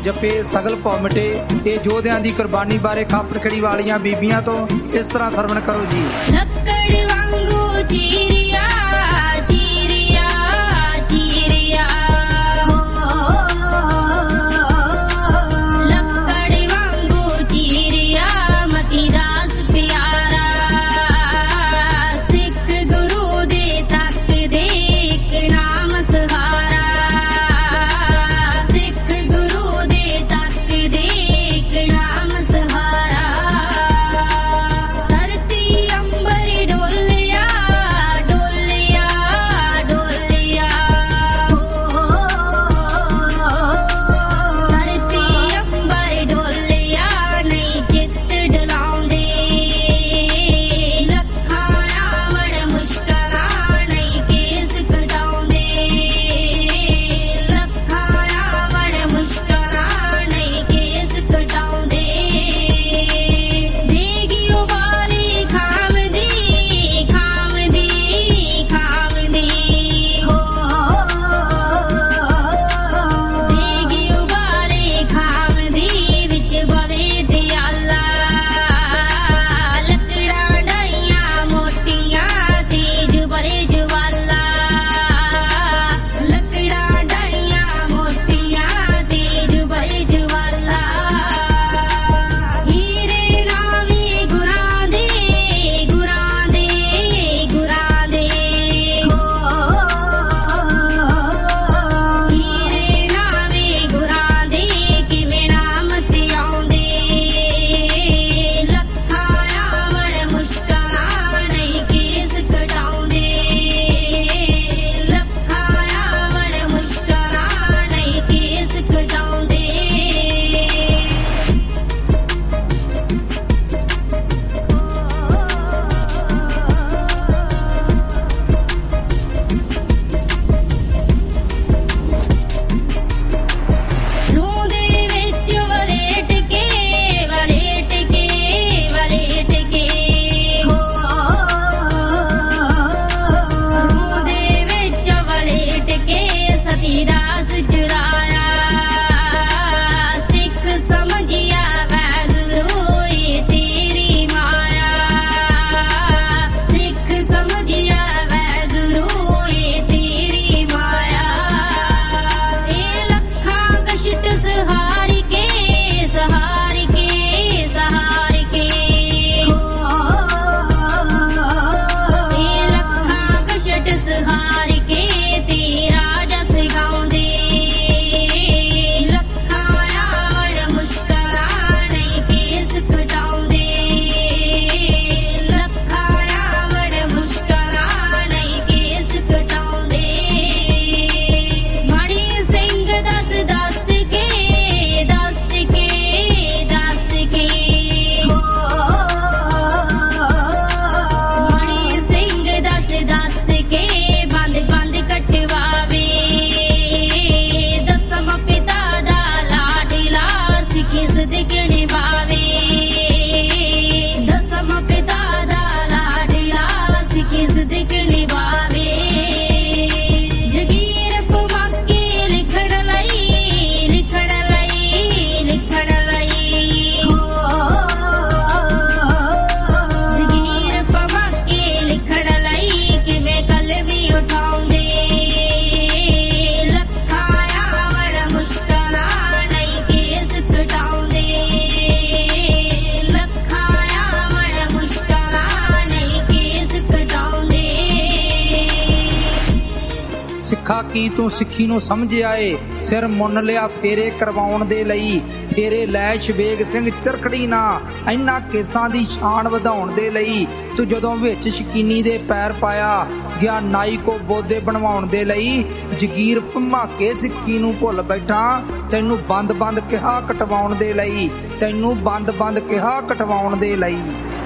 ਜਪੇ ਸਗਲ ਭਉ ਮਿਟੇ। ਇਹ ਯੋਧਿਆਂ ਦੀ ਕੁਰਬਾਨੀ ਬਾਰੇ ਖਾਪਰ ਖੜੀ ਵਾਲੀਆਂ ਬੀਬੀਆਂ ਤੋਂ ਇਸ ਤਰ੍ਹਾਂ ਸਰਵਣ ਕਰੋ ਜੀ। ਲੱਕੜ ਵਾਂਗੂ ਚੀਰਿਆ ਚੀਰਿਆ ਚੀਰਿਆ ਲੱਕੜ ਵਾਂਗੂ ਚੀਰਿਆ ਮਤੀ ਦਾਸ ਪਿਆਰਾ। ਸਿੱਖ ਗੁਰੂ ਦੇ ਤੱਕ ਦੇ ਇੱਕ ਨਾਮ ਸਹਾਰਾ। ਸਿੱਖ ਗੁਰੂ ਦੇ ਤੱਕ ਦੇ ਇੱਕ ਨਾਮ ਸਹਾਰਾ। ਧਰਤੀ ਅੰਬਰ ਡੋਲਿਆ ਡੋਲਿਆ ਡੋਲਿਆ ਧਰਤੀ ਅੰਬਰ ਡੋਲਿਆ ਨਹੀਂ ਚਿੱਤ ਡਲਾਉਂਦੇ। ਲੱਖਾਂ ਰਾਵਣ ਮੁਸ਼ਕਲਾਂ ਨਹੀਂ ਕੇਸ ਕਟਾਉਂਦੇ। ਲੱਖਾਂ ਰਾਵਣ ਮੁਸ਼ਕਲਾਂ ਨਹੀਂ ਕੇਸ ਕਟਾਉਂਦੇ। ਦੇਗੀ ਉਬਾਲੀ ਖਾਮਦੀ ਖਾਮਦੀ ਖਾਮਦੀ ਦੇਗੀ ਉਬਾਲੀ ਖਾਮਦੀ ਵਿੱਚ ਬਵੇ ਦਿਆਲਾ। ਲੱਕੜਾਂ ਡਾਈਆਂ ਮੋਟੀਆਂ ਤੇਜ ਬੜੇ ਜਵਾਲਾ। ਲੱਕੜਾਂ ਡਾਈਆਂ ਮੋਟੀਆਂ ਤੇਜ ਬੜੇ ਜਵਾਲਾ। ਹੀਰੇ ਰਾਵੀ ਗੁਰਾਂ ਦੇ ਗੁਰਾਂ ਦੇ ਗੁਰਾਂ ਦੇ ਹੀਰੇ ਰਾਵੀ ਗੁਰਾਂ ਦੇ ਕਿਵੇਂ ਨਾਮ ਤੇ ਆਉਂਦੇ। ਲੱਖਾਂ ਰਾਵਣ ਮੁਸ਼ਕਲਾਂ ਨਹੀਂ ਕੇਸ ਕਟਾਉਂਦੇ। ਲੱਖਾਂ ਰਾਵਣ ਮੁਸ਼ਕਲਾਂ ਨਹੀਂ ਕੇਸ ਕਟਾਉਂਦੇ। ਰੂਹ ਦੇ ਵਿੱਚ ਵਲੇਟ ਕੇ ਵਲੇਟ ਕੇ ਵਲੇਟ ਕੇ ਰੂਹ ਦੇ ਵਿੱਚ ਵਲੇਟ ਕੇ ਸਤੀ ਦਾਸ ਚੁਰਾਇਆ। ਸਿੱਖ ਸਮਝਿਆ ਵਾਹਿਗੁਰੂ ਇਹ ਤੇਰੀ ਮਾਇਆ। ਸਿੱਖ ਸਮਝਿਆ ਵਾਹਿਗੁਰੂ ਇਹ ਤੇਰੀ ਮਾਇਆ। ਇਹ ਲੱਖਾਂ ਕਸ਼ਟ ਸਹਾਰ ਕੇ ਸਹਾਰ ਕੇ ਸਹਾਰ ਕੇ ਇਹ ਲੱਖਾਂ ਕਸ਼ਟ ਸਹਾਰ ਕੇ ਤੇਰਾ ਜਸ ਗਾਉਂਦੇ। ਲੱਖਾਂ ਰਾਵਣ ਮੁਸ਼ਕਲਾਂ ਨਹੀਂ ਕੇਸ ਕਟਾਉਂਦੇ। ਲੱਖਾਂ ਰਾਵਣ ਮੁਸ਼ਕਲਾਂ ਨਹੀਂ ਕੇਸ ਕਟਾਉਂਦੇ। ਮਾੜੀ ਸਿੰਘ ਦੱਸ ਦੱਸ ਕੇ ਦੱਸ ਕੇ ਦੱਸ ਕੇ ਮਾੜੀ ਸਿੰਘ ਦੱਸ ਦੱਸ ਕੇ ਬੰਦ ਬੰਦ ਕਟਵਾਵੇ। ਦਸਮ ਪਿਤਾ ਦਾ ਲਾਡਲਾ ਸਿੱਖੀ ਸਦਕੇ ਨਿਭਾਵੇ। ਦਸਮ ਪਿਤਾ ਦਾ ਲਾਡਲਾ ਸਿੱਖੀ ਸਦਕੇ ਨਿਭਾਵੇ। ਜਗੀਰ ਪਮਾਕੇ ਲਿਖਣ ਲਈ ਲਿਖਣ ਲਈ ਲਿਖਣ ਲਈ ਜਗੀਰ ਪਮਾਕੇ ਲਿਖਣ ਲਈ ਕਿਵੇਂ ਕਲਮੀ ਉਠਾਉਂਦੇ। ਲੱਖਾਂ ਰਾਵਣ ਮੁਸ਼ਕਲਾਂ ਨਹੀਂ ਕੇਸ ਕਟਾਉਂਦੇ। ਲੱਖਾਂ ਰਾਵਣ ਮੁਸ਼ਕਲਾਂ ਨਹੀਂ ਕੇਸ ਕਟਾਉਂਦੇ। ਸਿੱਖਾ ਕੀ ਤੂੰ ਸਿੱਖੀ ਨੂੰ ਸਮਝ ਆਏ। ਸਿਰ ਮੁੰਨ ਲਿਆ ਫੇਰੇ ਕਰਵਾਉਣ ਦੇ ਲਈ। ਫੇਰੇ ਲੈ ਸ਼ਵੇਗ ਸਿੰਘ ਚਰਖੜੀ ਨਾ ਇੰਨਾ ਕੇਸਾਂ ਦੀ ਸ਼ਾਨ ਵਧਾਉਣ ਦੇ ਲਈ। ਤੂੰ ਜਦੋਂ ਵਿੱਚ ਸ਼ਕੀਨੀ ਦੇ ਪੈਰ ਪਾਇਆ ਗਿਆ ਨਾਈ ਕੋ ਬੋਦੇ ਬਣਵਾਉਣ ਦੇ ਲਈ। ਜਗੀਰ ਭਮਾਕੇ ਸਿੱਖੀ ਨੂੰ ਭੁੱਲ ਬੈਠਾ ਤੈਨੂੰ ਬੰਦ ਬੰਦ ਕਿਹਾ ਕਟਵਾਉਣ ਦੇ ਲਈ। ਤੈਨੂੰ ਬੰਦ ਬੰਦ ਕਿਹਾ ਕਟਵਾਉਣ ਦੇ ਲਈ।